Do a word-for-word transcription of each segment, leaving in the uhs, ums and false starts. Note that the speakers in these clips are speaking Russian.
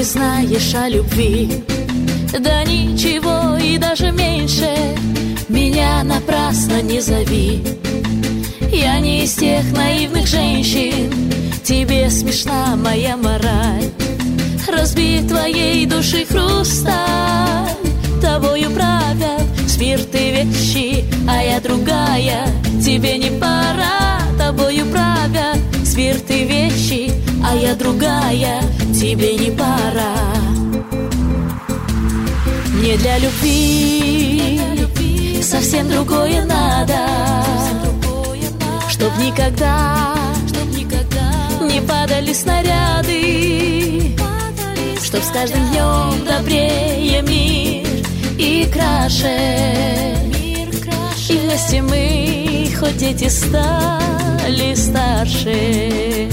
знаешь о любви, да ничего и даже меньше. Меня напрасно не зови. Я не из тех наивных женщин, тебе смешна моя мораль. Разбит твоей души хрусталь, тобою правят спирт и вещи, а я другая, тебе не пора. Тобою правят спирт и вещи, а я другая, тебе не пора. Мне для любви совсем другое надо, чтоб никогда не падали снаряды, чтоб с каждым днем добрее мир и краше. И вместе мы, хоть дети, стали старше.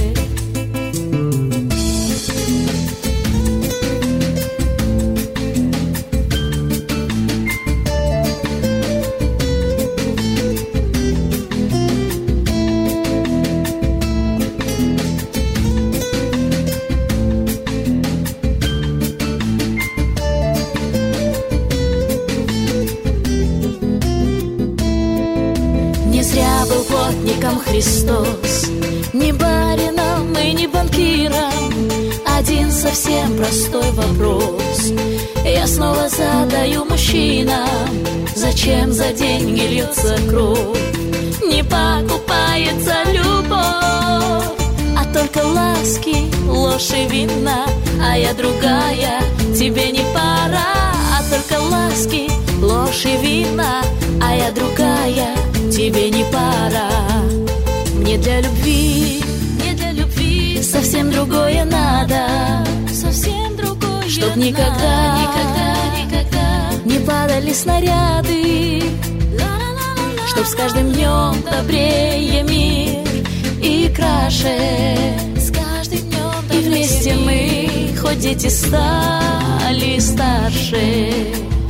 Не зря был плотником Христос, не барином и не банкиром. Один совсем простой вопрос я снова задаю мужчинам: зачем за деньги льется кровь? Не покупается любовь, а только ласки, ложь и вина. А я другая, тебе не пора. А только ласки, ложь и вина. А я другая, тебе не пора. Мне для любви, мне для любви совсем другое надо, совсем другое, чтоб никогда, никогда, никогда не падали снаряды, чтоб с каждым днем добрее мир и краше. С каждым днем и вместе мы, хоть дети, стали старше.